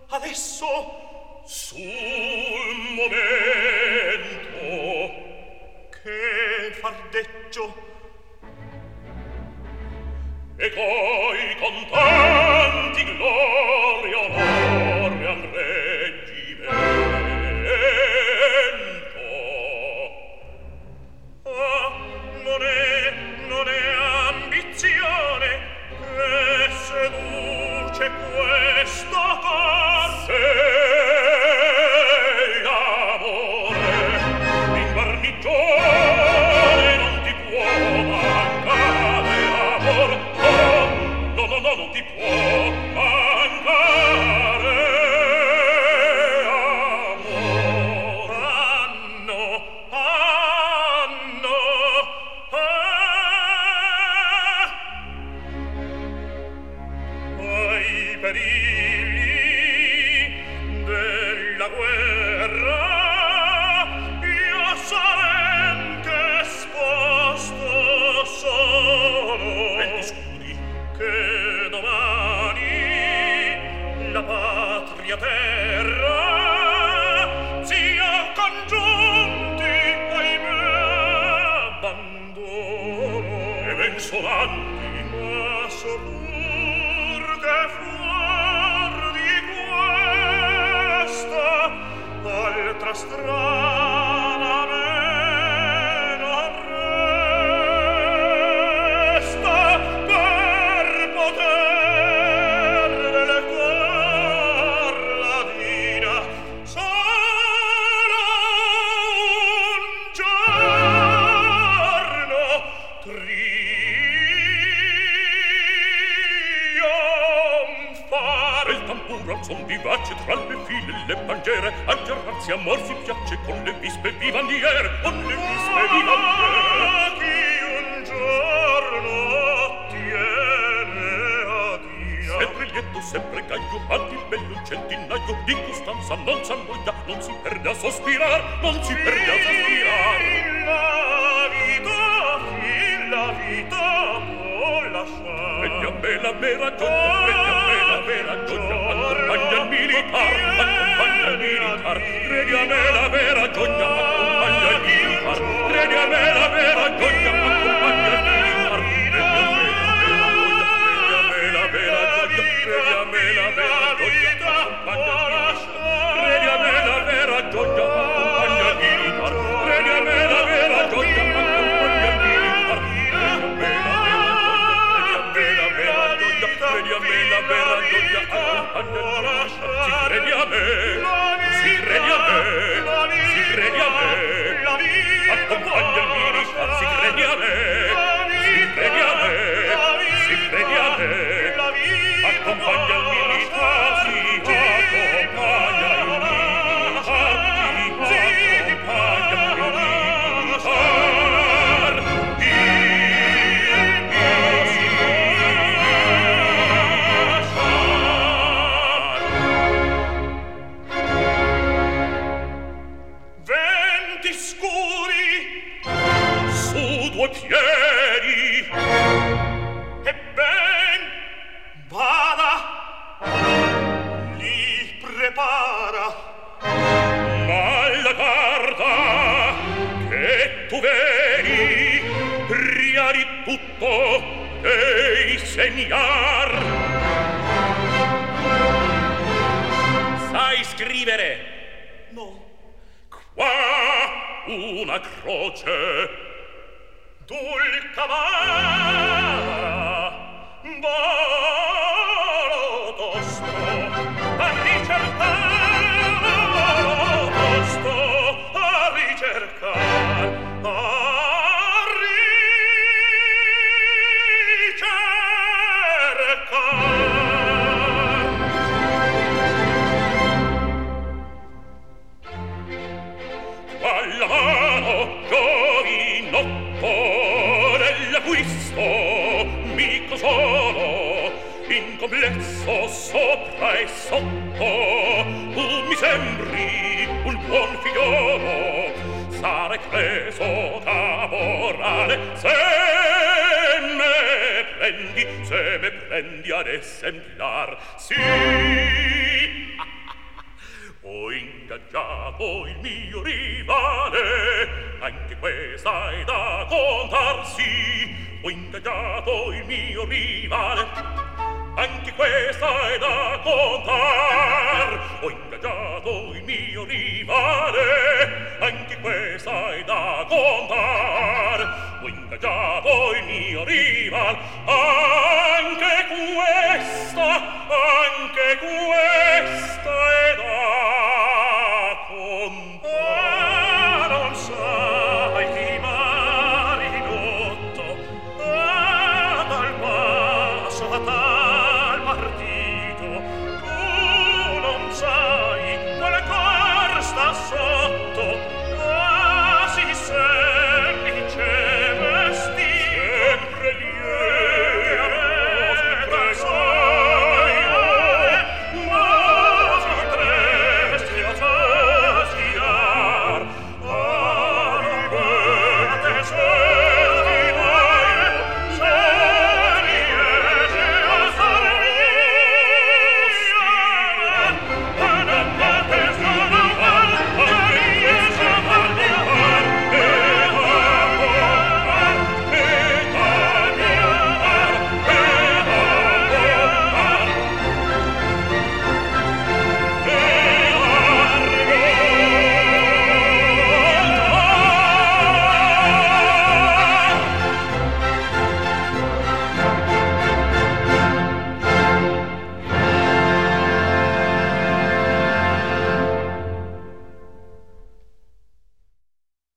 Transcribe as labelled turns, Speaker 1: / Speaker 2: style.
Speaker 1: adesso
Speaker 2: sul momento
Speaker 1: che fardeggio
Speaker 2: e coi contanti gloria onore al reggimento.
Speaker 1: Non è ambizione che seduce questo cor.
Speaker 2: Sei amore, in guarnigione non ti può mancare amor. No, non ti può mancare amor.
Speaker 1: Anno, ai perigli della guerra io sarente esposto solo.
Speaker 2: E ti scudi
Speaker 1: che domani la patria terra sia congiunti ai miei abbandono.
Speaker 2: e ben sonanti
Speaker 1: Ma so pur che fuor di questa altra strada me non resta per poter delegar la vita solo un giorno trionfare.
Speaker 2: e il tamburo al son vivace tra le file e le bandiere aggiornarsi amor si piace con le vispe vivandiere, con le vispe vivandiere.
Speaker 1: Ma chi un giorno ottiene a Dio
Speaker 2: Sempre lieto, sempre gaio, alti il bello il centinaio di costanza non s'annoia, non si perde a sospirar, non si perde a sospirar.
Speaker 1: La vita può lasciare.
Speaker 2: Prendi a me la vera gioia, prendi a me la vera gioia, accompagna il militar, accompagna il militar. Prendi a me la vera gioia, accompagna il militar. Prendi a me la vera gioia, accompagna il militar. Prendi a me la vera gioia, prendi a me la vera gioia, accompagna il militar. Prendi a me la vera gioia, accompagna il militar. Prendi a me la vera gioia, accompagna il militar. Credi a me la vera gioia accompagna si credi a me si credi a me si credi a me accompagna il militar si credi a me si credi a me si credi a me accompagna il militar si accompagna il militar si accompagna il due piedi
Speaker 1: e ben vada li prepara
Speaker 2: ma la carta che tu vedi pria di tutto devi segnar. Sai scrivere?
Speaker 1: no
Speaker 2: Qua una croce
Speaker 1: Dulcamara, volo tosto, a ricercar, volo tosto, a ricercar,
Speaker 2: alla mano giovinotto dell'acquisto mico solo in complesso sopra e sotto tu mi sembri un buon figliolo sarei preso caporale se me prendi ad esemplar sì ingaggiato il mio rivale, anche questa è da contarsi. Ho ingaggiato il mio rivale, anche questa è da contar. Ho ingaggiato il mio rivale,